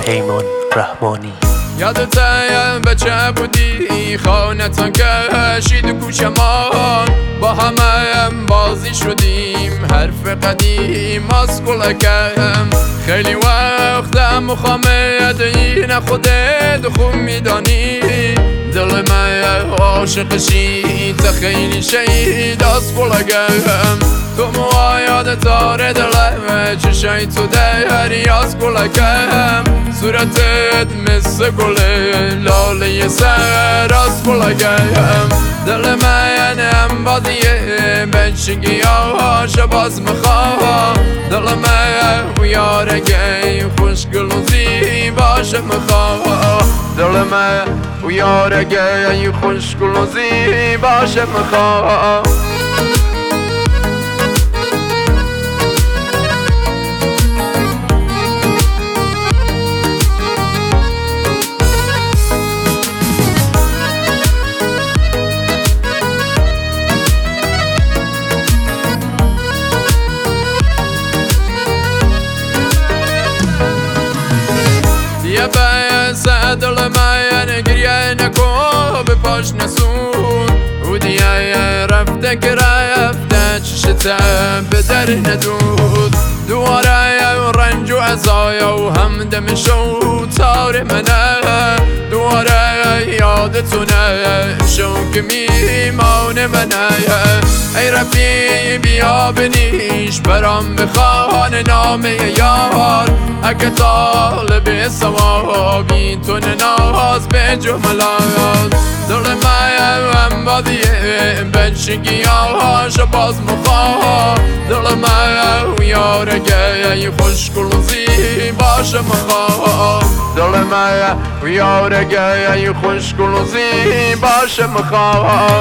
پیمان رحمانی. یادت بچه بودی خانتان کشید کوچمان، با همه بازی شدیم حرف قدیم از کلکم. خیلی وقتم مخامد این خودت خوب میدانی، دل من عاشق شید خیلی شید از کلکم. تو موهایت تاره دلم، چشای تو دری از کلکم. صورتت مثل گل لاله سر از کلکم. دل من بادیه بچگی هاش باز میخوام، دل من یارگی خوشگل و زیباش میخوام. دل من یارگی خوشگل و زیباش میخوام. یه بسه دل من گریه نکن به پاش نسون، او دیگه رفته که رفته چشتم به در ندود. دواره رنج و عزای و همدم شو تار منه، دواره یادتونه شو که میمانه منه. ای رفیق بیا بنیش برام بخوان نامه یار، اگه طالب ثوابی تو ناز به جملات. دل من بادیه بچگی هاش باز مخواه، دل من یارگی خوشگل و زیباش مخواه. دل من یارگی خوشگل و زیباش مخواه.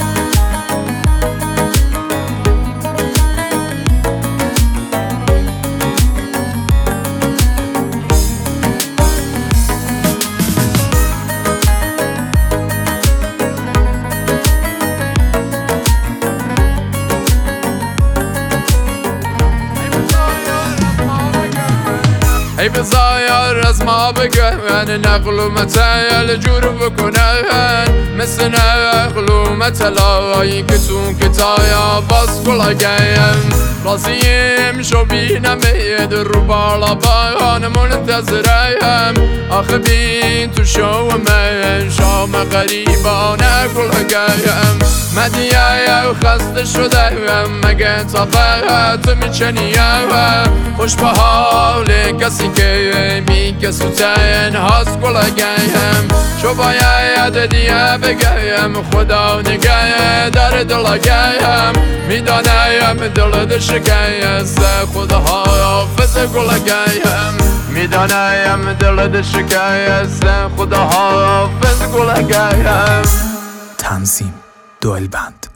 ای بزایر از ما بگن نقل و متعل جور بکنن، مثل نقل و متلایی که تو کتایا باز کلاگیم. راضیم شو بینم اید رو بالا بایان منتظرم، آخه بین تو شو من شام غریبانه کلاگیم. مدیه و خسته شدم مگه تا فقط میچنیم، خوش به حال کسی که بی کسو تنهاست کلاگیم. شو باید دیگه بگم خدا نگه در دلگیم، میدانم دل شکست خدا حافظ کلاگیم. میدانم دل شکست خدا حافظ کلاگیم. تنظیم دو البند.